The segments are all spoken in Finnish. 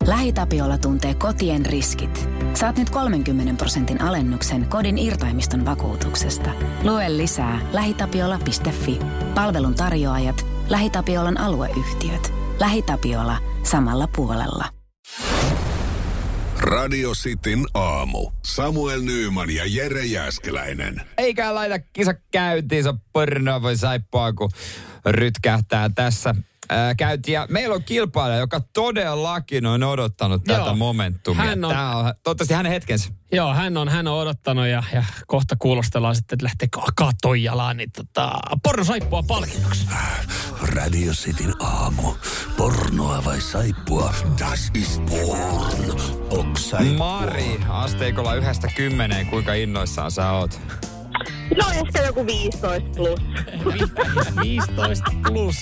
LähiTapiola tuntee kotien riskit. Saat nyt 30% alennuksen kodin irtaimiston vakuutuksesta. Lue lisää lähitapiola.fi. Palvelun tarjoajat, LähiTapiolan alueyhtiöt. LähiTapiola samalla puolella. Radio Cityn aamu. Samuel Nyyman ja Jere Jääskeläinen. Eikä laita kisa käyntiinsä pornoa voi saippua, kun rytkähtää tässä käyntiin. Ja meillä on kilpailija, joka todellakin on odottanut tätä momentumia. Tämä on toivottavasti hänen hetkensä. Joo, hän on odottanut ja kohta kuulostellaan sitten, että lähtee Toijalaan, niin pornosaippua palkinnoksi. Radio Cityn aamu. Pornoa vai saippua? Das ist porn. Mari, asteikolla 1-10, kuinka innoissaan sä oot? No ehkä joku 15 plus. 15 plus.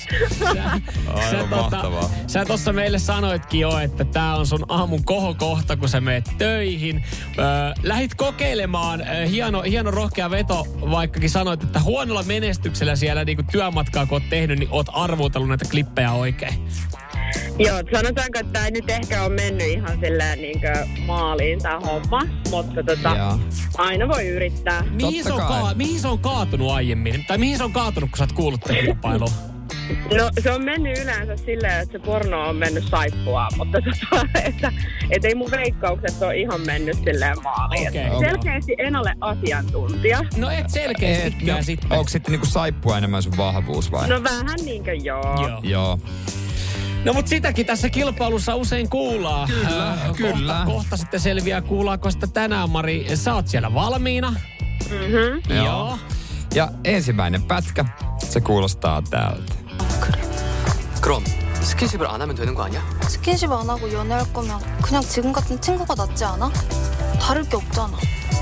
Sä tossa meille sanoitkin jo, että tää on sun aamun kohokohta, kun sä meet töihin. Lähit kokeilemaan, hieno rohkea veto, vaikkakin sanoit, että huonolla menestyksellä siellä niin työmatkaa kun oot tehnyt, niin oot arvuutellut näitä klippejä oikein. Joo, sanotaanko, että tämä ei nyt ehkä ole mennyt ihan silleen maaliin tämä homma, mutta aina voi yrittää. Mihin se on kaatunut aiemmin? Tai mihin se on kaatunut, kun sä oot kuullut tämän kilpailuun? No se on mennyt yleensä silleen, että se porno on mennyt saippua, mutta että ei mun veikkaukset ole ihan mennyt silleen maaliin. Okay. Selkeästi en ole asiantuntija. No et selkeästikään sitten. Onko sitten niinku saippua enemmän sun vahvuus vai? No vähän niinkö Joo. No mut sitäkin tässä kilpailussa usein kuullaan. Kyllä. Kohta sitten selviää, kuullaanko sitä tänään, Mari. Sä oot siellä valmiina. Mhm. Joo. Ja ensimmäinen pätkä, se kuulostaa täältä. 그럼 스킨십을 안 하면 되는 거 아니야? 스킨십 안 하고 연애할 거면 그냥 지금 같은 친구가 낫지 않아? 다를 게 없잖아.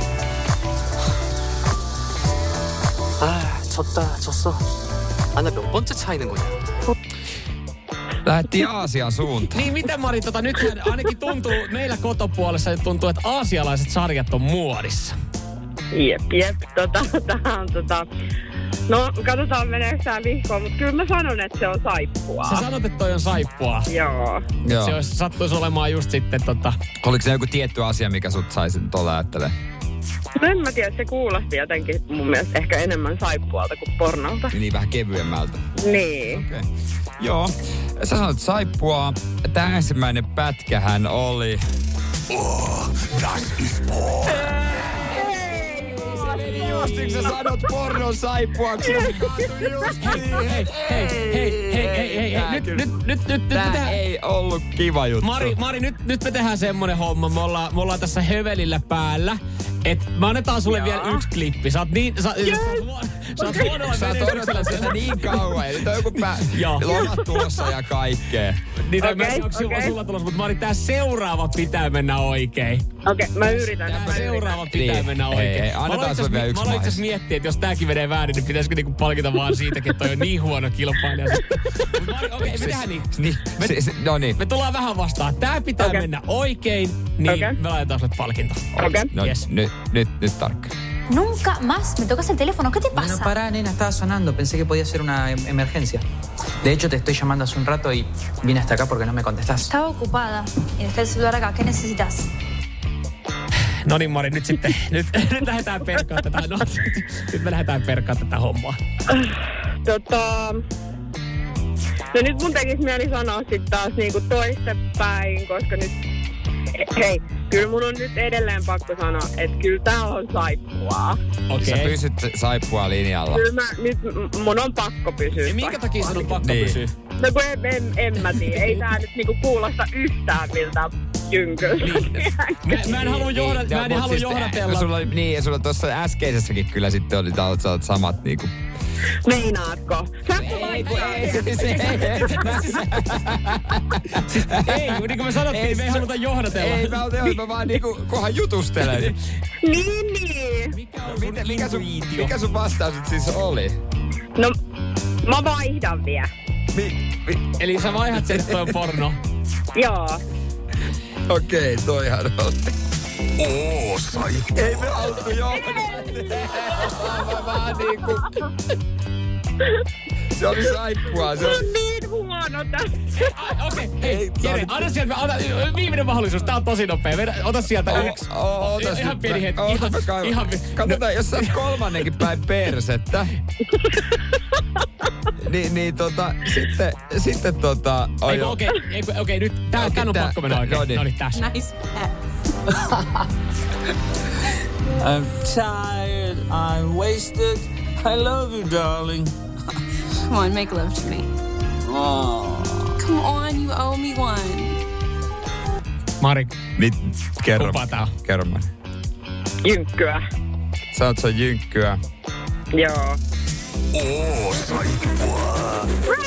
졌어. 나 몇 번째 차이는 거냐? Lähettiin Aasian suuntaan. Niin, miten Mari, nythän ainakin tuntuu, meillä kotopuolessa tuntuu, että aasialaiset sarjat on muodissa. Jep. Tää on No, katsotaan meneekö tää vihkoon, mutta kyllä mä sanon, että se on saippua. Sä sanot, että toi on saippua. Joo. Se sattuisi olemaan just sitten Oliko se joku tietty asia, mikä sut saisi tuolla ajattelemaan? No en mä tiedä, se kuulosti jotenkin mun mielestä ehkä enemmän saippualta kuin pornolta. Niin vähän kevyemmältä. Niin. Okei. Okay. Joo. Sä sanoit saippua. Tää ensimmäinen pätkähän oli... Das ist porn. Justin, sä sanot pornon saippuaksi. Hei. Nyt. Tää ei ollut kiva juttu. Mari, nyt me tehdään semmonen homma. Me ollaan tässä hövelillä päällä. Et me annetaan sulle vielä yksi klippi. Sä oot huonolla odotellut sieltä niin kauan. Eli toi joku lomat tulossa ja kaikkea. Niin onko sulla tulossa, mutta Mari, tää seuraava pitää mennä oikein. Okei, mä yritän. Tää seuraava pitää mennä oikein. Annetaan sulle vielä yksi Mä aloin itse miettiä, että jos tääkin menee väärin, niin pitäisikö niinku palkita vaan siitäkin, että toi on niin huono kilpailija. Okei, me tehdään niin. No niin. Me tullaan vähän vastaan. Tää pitää mennä oikein, niin me laitetaan sulle palkinto. Okei. No, yes. Nyt tarkkaan. Nunca más me tocas el teléfono. ¿Qué te pasa? No, pará, nena, estaba sonando. Pensé que podía ser una emergencia. De hecho, te estoy llamando hace un rato y vine hasta acá porque no me contestás. Estaba ocupada y dejé el celular acá. ¿Qué necesitas? No niin, Mari, nyt lähdetään perkaan tätä. No, nyt me lähdetään perkaan tätä hommaa. No nyt mun tekisi mieli sanoa sit taas niinku toistepäin, koska nyt... Hei, kyllä mun on nyt edelleen pakko sanoa, että kyllä tää on saippua. Okei. Sä pysyt saippua linjalla. Kyllä mun on pakko pysyä. Ja minkä takia sun on pakko pysyä? No kun en mä tiedä. Ei tää nyt niinku kuulosta yhtään miltään jynköltä. Mä en halua johdatella. Sulla tuossa äskeisessäkin kyllä sitten oli samat niinku... Meinaatko? Ei, niin kuin me sanottiin, me ei haluta johdatella. Ei, mä vaan niinku kohan jutustelen. Niin. Mikä sun vastaus siis oli? No, mä vaihdan vielä. Eli sä vaihdat sen, että toi on porno? Joo. Okei, toihan oli. Saippua. Ei me haluttu vaan niinku... Se oli saippua. Se on niin huono sanota. Okei, hei, Jere, anna sieltä, viimeinen mahdollisuus. Tää on tosi nopea. Ota sieltä yksi. Ihan pieni hetki. Katsotaan, jos sä oot kolmannenkin päin persettä. Sitten Okei, nyt tää on pakko mennä oikein. No niin, tässä. Nice. I'm tired, I'm wasted. I love you, darling. Come on, make love to me. Oh. Come on, you owe me one. Mari, kerro. kumpaa tää on? Kerro mä. Jynkkyä. Sä oot jynkkyä. Joo. Saippua.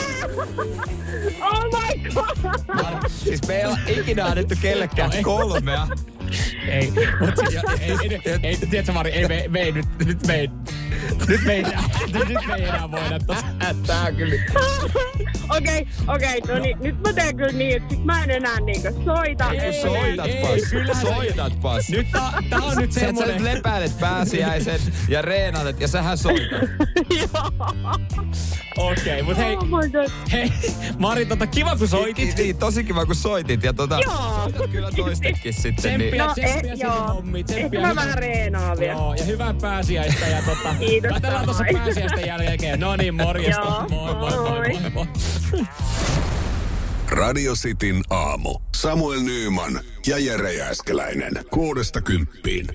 Oh my god! Siis me ei ole ikinä annettu kellekään kolmea. Ei, tiedätkö Mari, nyt me ei enää voida Tää kyllä. Okei, no niin, nyt mä teen kyllä niin, että sit mä en enää niinkö soita. Soitatpas. Nyt tää on nyt semmonen. Sä lepäilet pääsiäisen ja reenailet ja sähän soitat. Okei, mut hei. Oh my god. Hei, Mari, kiva kun soitit. Niin, tosi kiva kun soitit ja soitat kyllä toistekin sitten. Tsemppiä sinne hommiin. Ehkä mä vähän reenaan vielä. Joo, ja hyvää pääsiäistä ja Kiitos. katsellaan tuossa pääsiäisten jälkeen. No niin, morjesta. Moi. Radio Cityn aamu. Samuel Nyyman ja Jere Jääskeläinen. 6–10.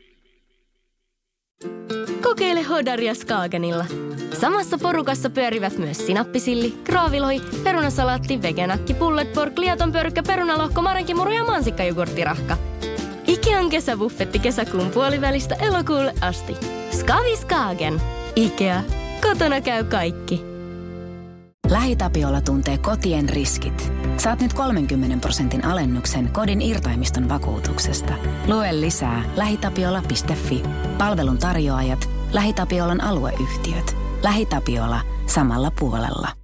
Kokeile Hodaria Skagenilla. Samassa porukassa pyörivät myös sinappisilli, kraaviloi, perunasalaatti, veganakki, pullet, pork, liatonpörkkä, perunalohko, marenkimuru ja mansikkajogurttirahka. Ikean kesäbuffetti kesäkuun puolivälistä elokuulle asti. Skavi Skagen. Ikea. Kotona käy kaikki. LähiTapiola tuntee kotien riskit. Saat nyt 30% alennuksen kodin irtaimiston vakuutuksesta. Lue lisää lähitapiola.fi. Palvelun tarjoajat, LähiTapiolan alueyhtiöt. LähiTapiola samalla puolella.